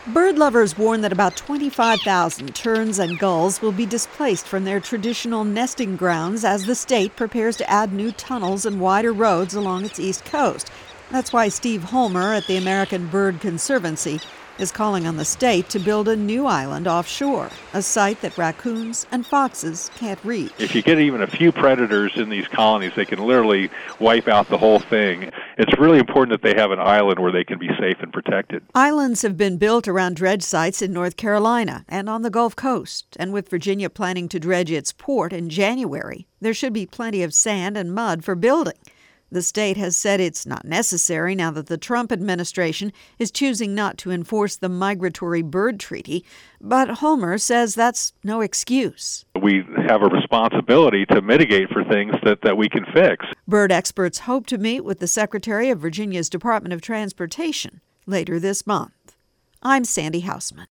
Bird lovers warn that about 25,000 terns and gulls will be displaced from their traditional nesting grounds as the state prepares to add new tunnels and wider roads along its east coast. That's why Steve Holmer at the American Bird Conservancy is calling on the state to build a new island offshore, a site that raccoons and foxes can't reach. If you get even a few predators in these colonies, they can literally wipe out the whole thing. It's really important that they have an island where they can be safe and protected. Islands have been built around dredge sites in North Carolina and on the Gulf Coast, and with Virginia planning to dredge its port in January, there should be plenty of sand and mud for building. The state has said it's not necessary now that the Trump administration is choosing not to enforce the Migratory Bird Treaty, but Holmer says that's no excuse. We have a responsibility to mitigate for things that we can fix. Bird experts hope to meet with the Secretary of Virginia's Department of Transportation later this month. I'm Sandy Hausman.